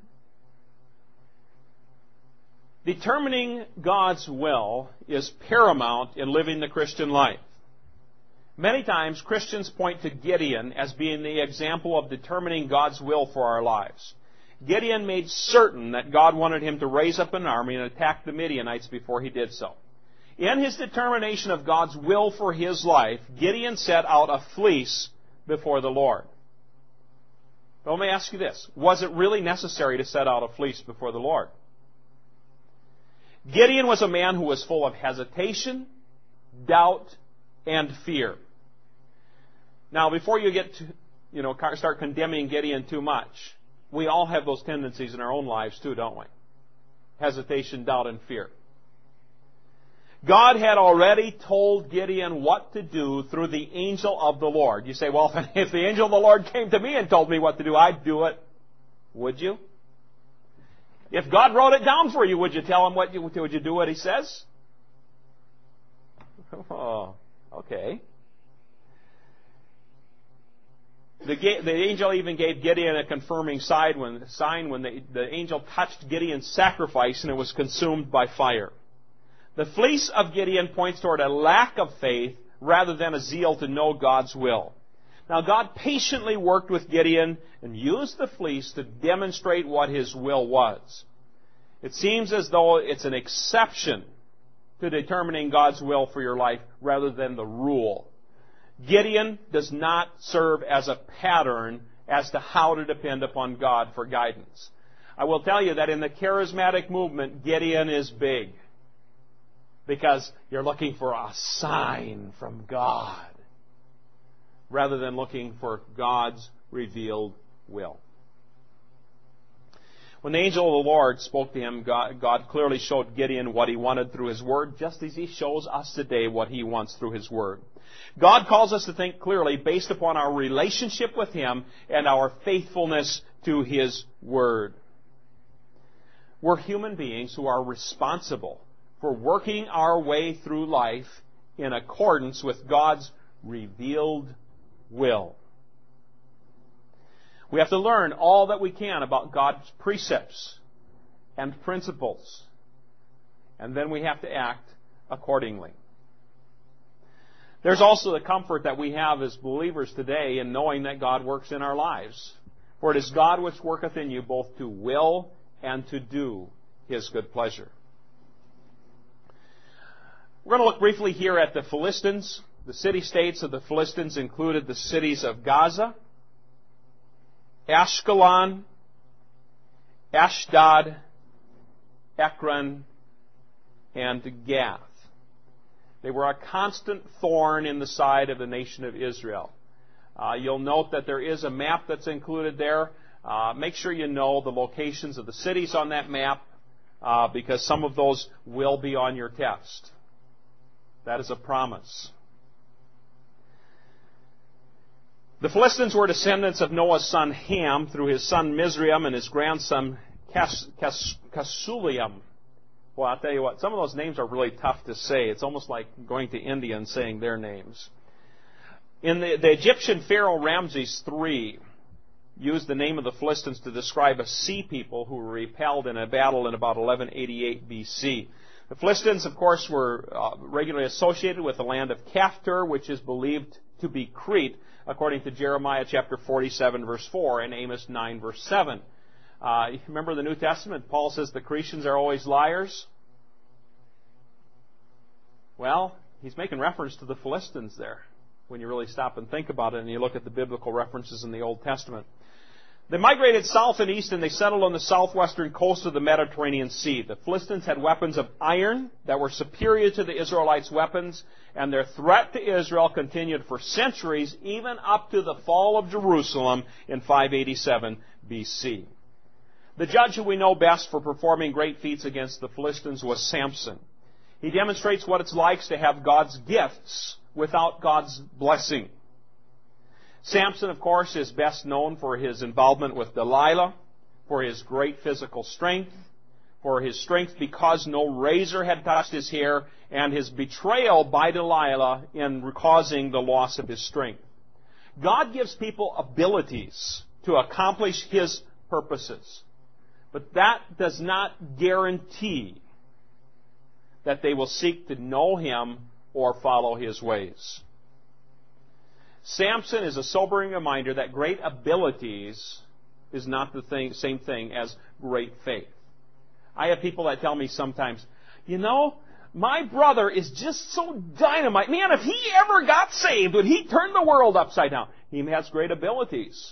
Determining God's will is paramount in living the Christian life. Many times Christians point to Gideon as being the example of determining God's will for our lives. Gideon made certain that God wanted him to raise up an army and attack the Midianites before he did so. In his determination of God's will for his life, Gideon set out a fleece before the Lord. But let me ask you this. Was it really necessary to set out a fleece before the Lord? Gideon was a man who was full of hesitation, doubt, and fear. Now, before you get to, start condemning Gideon too much, we all have those tendencies in our own lives too, don't we? Hesitation, doubt, and fear. God had already told Gideon what to do through the angel of the Lord. You say, well, if the angel of the Lord came to me and told me what to do, I'd do it. Would you? If God wrote it down for you, would you tell him would you do what he says? Oh, okay. The angel even gave Gideon a confirming sign when the angel touched Gideon's sacrifice and it was consumed by fire. The fleece of Gideon points toward a lack of faith rather than a zeal to know God's will. Now, God patiently worked with Gideon and used the fleece to demonstrate what his will was. It seems as though it's an exception to determining God's will for your life rather than the rule. Gideon does not serve as a pattern as to how to depend upon God for guidance. I will tell you that in the charismatic movement, Gideon is big. Because you're looking for a sign from God rather than looking for God's revealed will. When the angel of the Lord spoke to him, God clearly showed Gideon what he wanted through his word, just as he shows us today what he wants through his word. God calls us to think clearly based upon our relationship with him and our faithfulness to his word. We're human beings who are responsible for working our way through life in accordance with God's revealed will. We have to learn all that we can about God's precepts and principles, and then we have to act accordingly. There's also the comfort that we have as believers today in knowing that God works in our lives. For it is God which worketh in you both to will and to do his good pleasure. We're going to look briefly here at the Philistines. The city-states of the Philistines included the cities of Gaza, Ashkelon, Ashdod, Ekron, and Gath. They were a constant thorn in the side of the nation of Israel. You'll note that there is a map that's included there. Make sure you know the locations of the cities on that map because some of those will be on your test. That is a promise. The Philistines were descendants of Noah's son Ham through his son Mizraim and his grandson Kasuliam. Well, I'll tell you what, some of those names are really tough to say. It's almost like going to India and saying their names. In the Egyptian Pharaoh Ramses III used the name of the Philistines to describe a sea people who were repelled in a battle in about 1188 BC. The Philistines, of course, were regularly associated with the land of Caphtor, which is believed to be Crete, according to Jeremiah chapter 47, verse 4, and Amos 9, verse 7. Remember the New Testament, Paul says the Cretians are always liars? Well, he's making reference to the Philistines there, when you really stop and think about it and you look at the biblical references in the Old Testament. They migrated south and east and they settled on the southwestern coast of the Mediterranean Sea. The Philistines had weapons of iron that were superior to the Israelites' weapons, and their threat to Israel continued for centuries, even up to the fall of Jerusalem in 587 BC. The judge who we know best for performing great feats against the Philistines was Samson. He demonstrates what it's like to have God's gifts without God's blessing. Samson, of course, is best known for his involvement with Delilah, for his great physical strength, for his strength because no razor had touched his hair, and his betrayal by Delilah in causing the loss of his strength. God gives people abilities to accomplish his purposes, but that does not guarantee that they will seek to know him or follow his ways. Samson is a sobering reminder that great abilities is not the same thing as great faith. I have people that tell me sometimes, my brother is just so dynamite. Man, if he ever got saved, would he turn the world upside down? He has great abilities.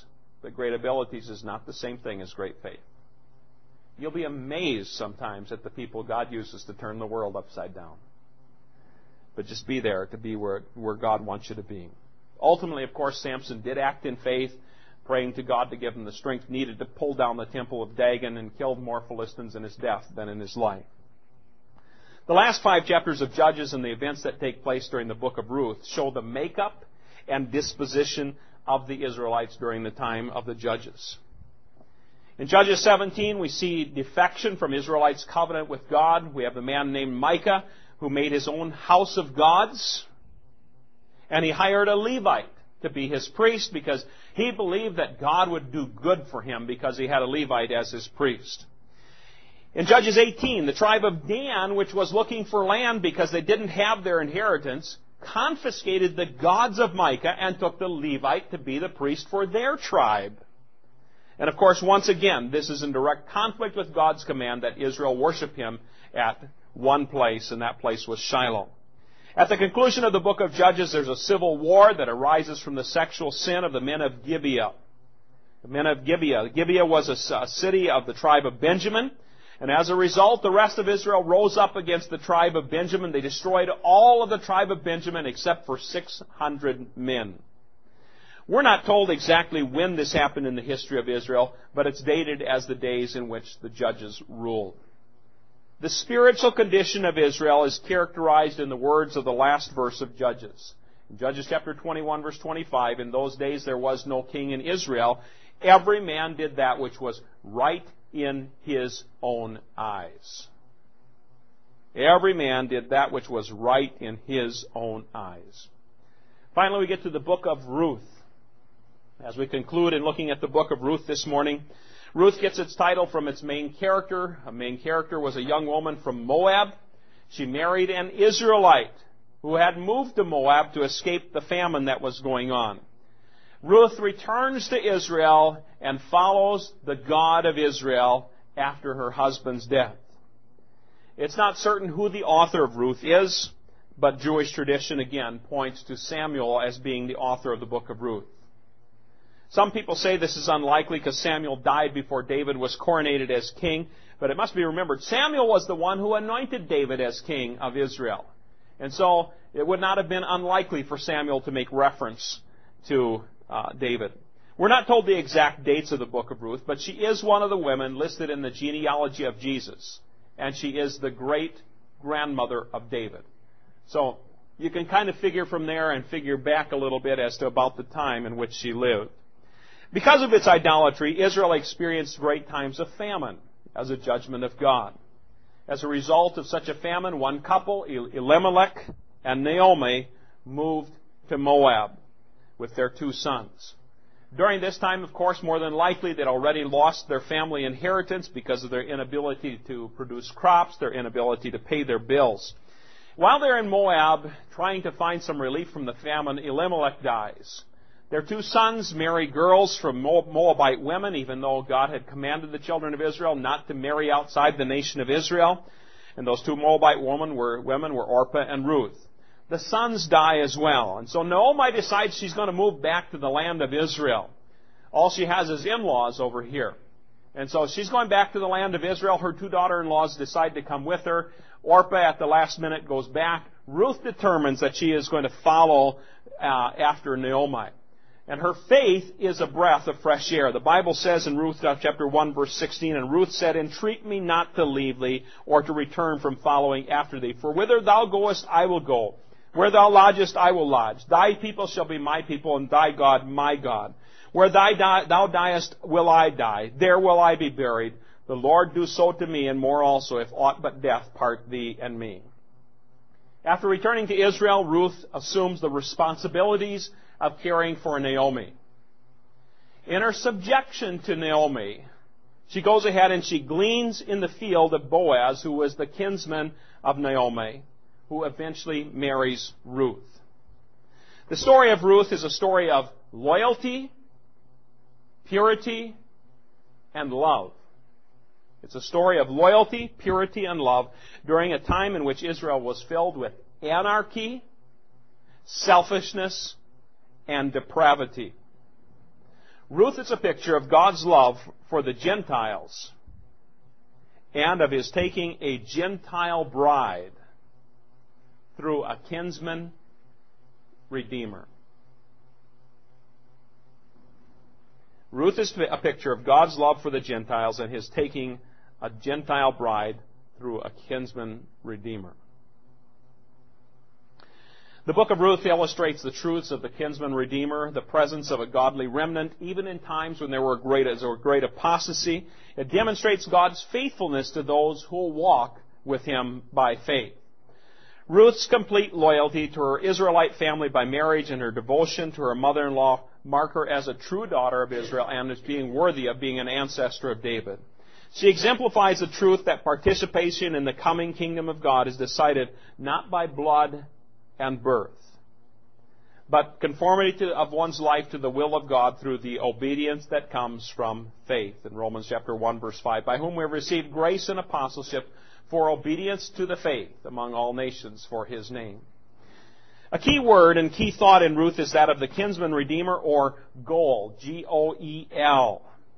that great abilities is not the same thing as great faith. You'll be amazed sometimes at the people God uses to turn the world upside down. But just be there to be where God wants you to be. Ultimately, of course, Samson did act in faith, praying to God to give him the strength needed to pull down the temple of Dagon and killed more Philistines in his death than in his life. The last 5 chapters of Judges and the events that take place during the book of Ruth show the makeup and disposition of the Israelites during the time of the Judges. In Judges 17, we see defection from Israelites' covenant with God. We have the man named Micah who made his own house of gods, and he hired a Levite to be his priest because he believed that God would do good for him because he had a Levite as his priest. In Judges 18, the tribe of Dan, which was looking for land because they didn't have their inheritance, confiscated the gods of Micah and took the Levite to be the priest for their tribe. And of course, once again, this is in direct conflict with God's command that Israel worship Him at one place, and that place was Shiloh. At the conclusion of the book of Judges, there's a civil war that arises from the sexual sin of the men of Gibeah. The men of Gibeah. Gibeah was a city of the tribe of Benjamin. And as a result, the rest of Israel rose up against the tribe of Benjamin. They destroyed all of the tribe of Benjamin except for 600 men. We're not told exactly when this happened in the history of Israel, but it's dated as the days in which the judges ruled. The spiritual condition of Israel is characterized in the words of the last verse of Judges. In Judges chapter 21, verse 25, in those days there was no king in Israel. Every man did that which was right in his own eyes. Every man did that which was right in his own eyes. Finally, we get to the book of Ruth. As we conclude in looking at the book of Ruth this morning, Ruth gets its title from its main character. A main character was a young woman from Moab. She married an Israelite who had moved to Moab to escape the famine that was going on. Ruth returns to Israel and follows the God of Israel after her husband's death. It's not certain who the author of Ruth is, but Jewish tradition again points to Samuel as being the author of the book of Ruth. Some people say this is unlikely because Samuel died before David was coronated as king, but it must be remembered Samuel was the one who anointed David as king of Israel. And so it would not have been unlikely for Samuel to make reference to David. We're not told the exact dates of the book of Ruth, but she is one of the women listed in the genealogy of Jesus, and she is the great-grandmother of David. So you can kind of figure from there and figure back a little bit as to about the time in which she lived. Because of its idolatry, Israel experienced great times of famine as a judgment of God. As a result of such a famine, one couple, Elimelech and Naomi, moved to Moab with their 2 sons. During this time, of course, more than likely they'd already lost their family inheritance because of their inability to produce crops, their inability to pay their bills. While they're in Moab, trying to find some relief from the famine, Elimelech dies. Their 2 sons marry girls from Moabite women, even though God had commanded the children of Israel not to marry outside the nation of Israel. And those 2 Moabite women were Orpah and Ruth. The sons die as well. And so Naomi decides she's going to move back to the land of Israel. All she has is in-laws over here. And so she's going back to the land of Israel. Her 2 daughter-in-laws decide to come with her. Orpah at the last minute goes back. Ruth determines that she is going to follow after Naomi. And her faith is a breath of fresh air. The Bible says in Ruth chapter 1, verse 16, "And Ruth said, Entreat me not to leave thee, or to return from following after thee. For whither thou goest, I will go. Where thou lodgest, I will lodge. Thy people shall be my people, and thy God my God. Where thou diest, will I die. There will I be buried. The Lord do so to me, and more also, if aught but death part thee and me." After returning to Israel, Ruth assumes the responsibilities of caring for Naomi. In her subjection to Naomi, she goes ahead and she gleans in the field of Boaz, who was the kinsman of Naomi, who eventually marries Ruth. The story of Ruth is a story of loyalty, purity, and love. It's a story of loyalty, purity, and love during a time in which Israel was filled with anarchy, selfishness, and depravity. Ruth is a picture of God's love for the Gentiles and of His taking a Gentile bride through a kinsman redeemer. Ruth is a picture of God's love for the Gentiles and His taking a Gentile bride through a kinsman redeemer. The book of Ruth illustrates the truths of the kinsman redeemer, the presence of a godly remnant, even in times when there were great apostasy. It demonstrates God's faithfulness to those who will walk with Him by faith. Ruth's complete loyalty to her Israelite family by marriage and her devotion to her mother-in-law mark her as a true daughter of Israel and as being worthy of being an ancestor of David. She exemplifies the truth that participation in the coming kingdom of God is decided not by blood and birth, but conformity of one's life to the will of God through the obedience that comes from faith. In Romans chapter 1, verse 5, by whom we have received grace and apostleship for obedience to the faith among all nations for His name. A key word and key thought in Ruth is that of the kinsman redeemer, or goel, G-O-E-L.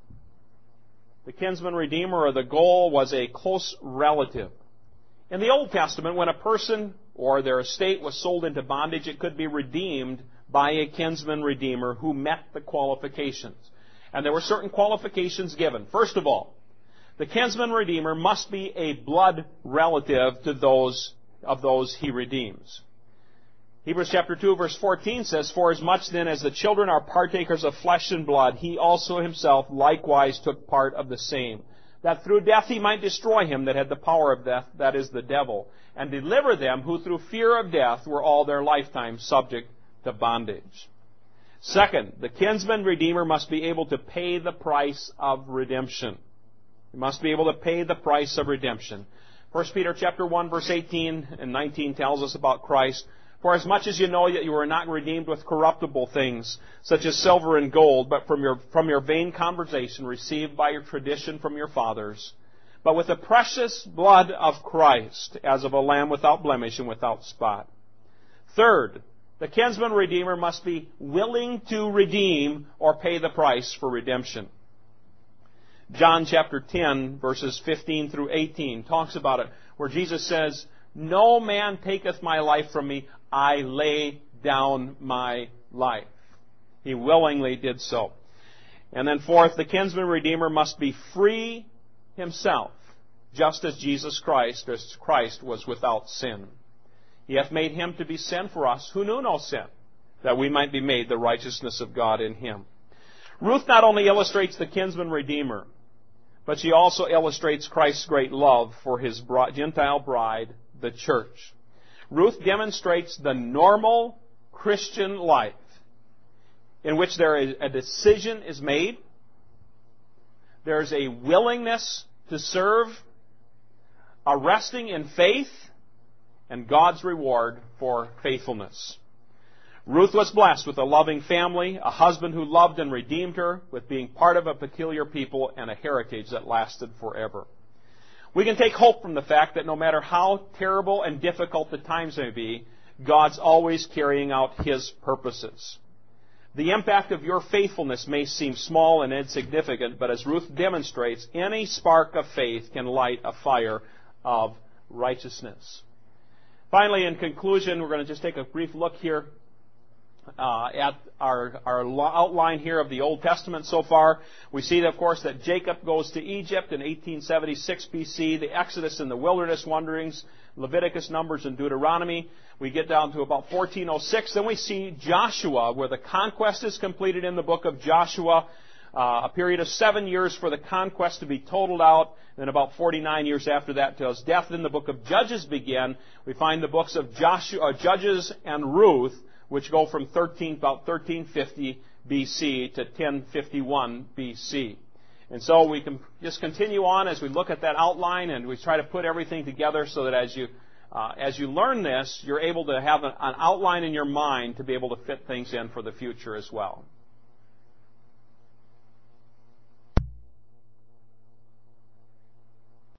The kinsman redeemer, or the goel, was a close relative. In the Old Testament, when a person or their estate was sold into bondage, it could be redeemed by a kinsman redeemer who met the qualifications. And there were certain qualifications given. First of all, the kinsman redeemer must be a blood relative to those he redeems. Hebrews chapter 2, verse 14 says, for as much then as the children are partakers of flesh and blood, he also himself likewise took part of the same, that through death he might destroy him that had the power of death, that is, the devil, and deliver them who through fear of death were all their lifetime subject to bondage. Second, the kinsman redeemer must be able to pay the price of redemption. He must be able to pay the price of redemption. 1 Peter chapter 1, verse 18 and 19 tells us about Christ. For as much as you know that you were not redeemed with corruptible things, such as silver and gold, but from your vain conversation received by your tradition from your fathers, but with the precious blood of Christ, as of a lamb without blemish and without spot. Third, the kinsman redeemer must be willing to redeem or pay the price for redemption. John chapter 10, verses 15 through 18 talks about it, where Jesus says, no man taketh my life from me, I lay down my life. He willingly did so. And then fourth, the kinsman redeemer must be free himself, just as Jesus Christ was without sin. He hath made him to be sin for us, who knew no sin, that we might be made the righteousness of God in him. Ruth not only illustrates the kinsman redeemer, but she also illustrates Christ's great love for His Gentile bride, the church. Ruth demonstrates the normal Christian life in which a decision is made, there's a willingness to serve, a resting in faith, and God's reward for faithfulness. Ruth was blessed with a loving family, a husband who loved and redeemed her, with being part of a peculiar people and a heritage that lasted forever. We can take hope from the fact that no matter how terrible and difficult the times may be, God's always carrying out His purposes. The impact of your faithfulness may seem small and insignificant, but as Ruth demonstrates, any spark of faith can light a fire of righteousness. Finally, in conclusion, we're going to just take a brief look here at our outline here of the Old Testament so far. We see, of course, that Jacob goes to Egypt in 1876 BC, the Exodus and the wilderness wanderings, Leviticus, Numbers, and Deuteronomy. We get down to about 1406. Then we see Joshua, where the conquest is completed in the book of Joshua. A period of 7 years for the conquest to be totaled out. Then about 49 years after that, till his death. Then the book of Judges begin. We find the books of Judges and Ruth, which go from about 1350 BC to 1051 BC. And so we can just continue on as we look at that outline, and we try to put everything together so that as you learn this, you're able to have an outline in your mind to be able to fit things in for the future as well.